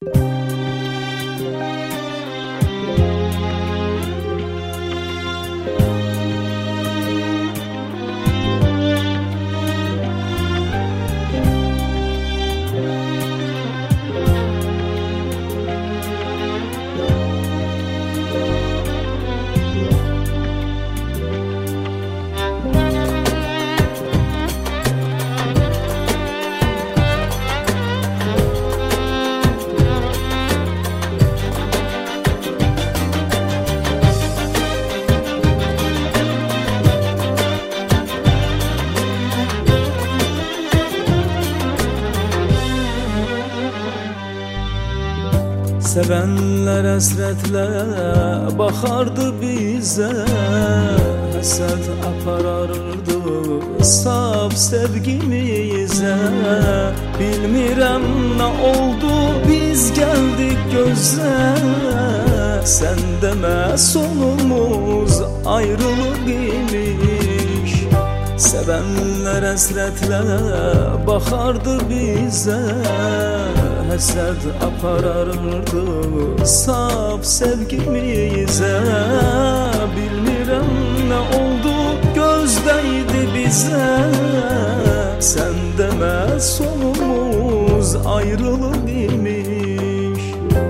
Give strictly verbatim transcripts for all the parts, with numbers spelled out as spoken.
Sevenler hasretle bakardı bize, hasret aparardı saf sevgimize. Bilmirem ne oldu biz geldik göze, sen deme sonumuz ayrılık imiş. Sevenler hasretle bakardı bize, hasret aparardı saf sevgimize. Bilmirem ne oldu gözdeydi bize, sen deme sonumuz ayrılık imiş.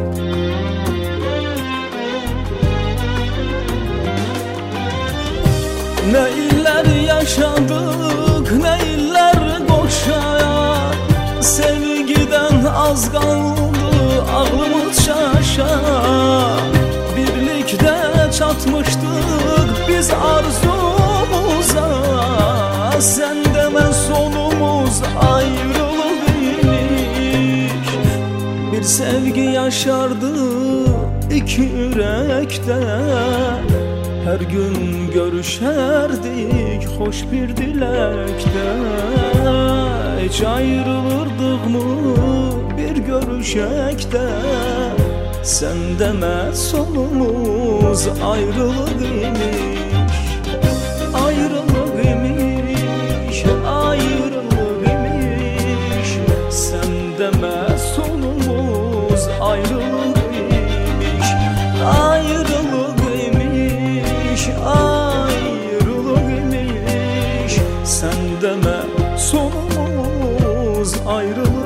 Ne iller yaşadık, ne iller boşaya, sevgiden az kaldı aklımız şaşa. Birlikte çatmıştık biz arzumuza, sen deme sonumuz ayrılık imiş. Bir sevgi yaşardı iki yürekte, her gün görüşerdik hoş bir dilekte. Hiç ayrılırdık mı bir görüşekte, sen deme sonumuz ayrılık imiş. Ayrılık imiş, ayrılık imiş, sen deme sonumuz ayrılık imiş. Ayrılık imiş, ayrılık imiş, sen deme sonumuz ayrılık imiş.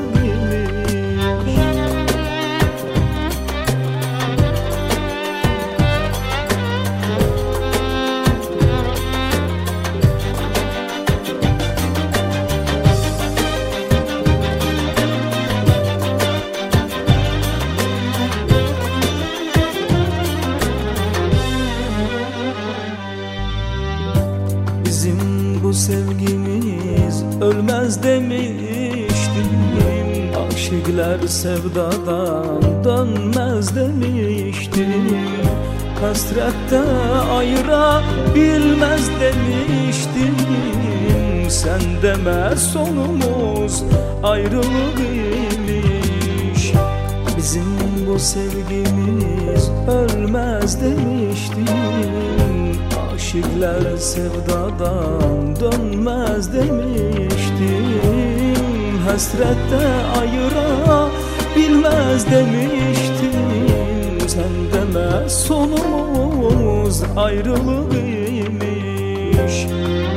Bizim bu sevgimiz ölmez demiştim, aşıklar sevdadan dönmez demiştim. Hasrette ayırabilmez demiştim, sen deme sonumuz ayrılık imiş. Bizim bu sevgimiz ölmez demiştim, aşıklar sevdadan dönmez demiştim. Hasrette ayırabilmez demiştim, sen deme sonumuz ayrılık imiş.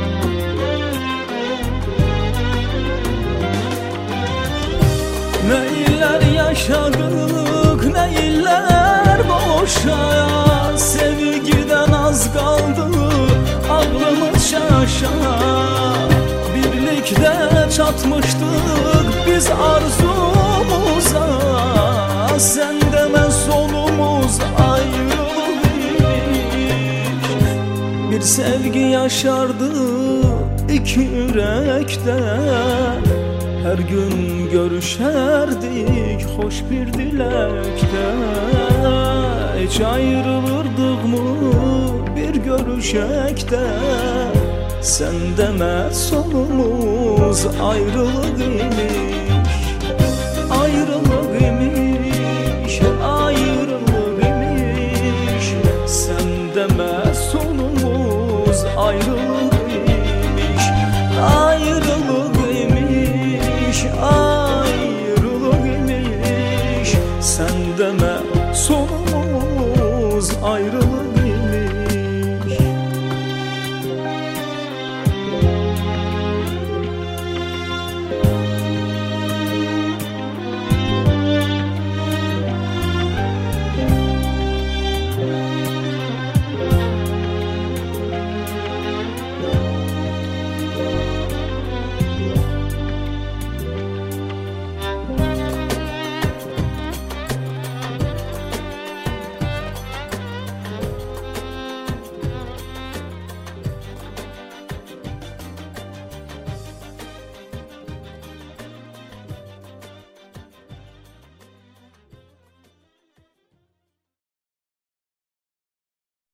Ne iller yaşadık, ne iller boşa, sevgiden az kaldı aklımız şaşa. Birlikte çatmıştık biz arzumuza, sen deme sonumuz ayrılık imiş. Bir sevgi yaşardı iki yürekte, her gün görüşerdik hoş bir dilekte. Hiç ayrılırdık mı bir görüşekte, sen deme sonumuz ayrılık imiş. Ayrılık imiş, ayrılık imiş, sen deme sonumuz ayrılık imiş. Ayrılık imiş, ayrılık imiş, Sen deme sonumuz ayrılık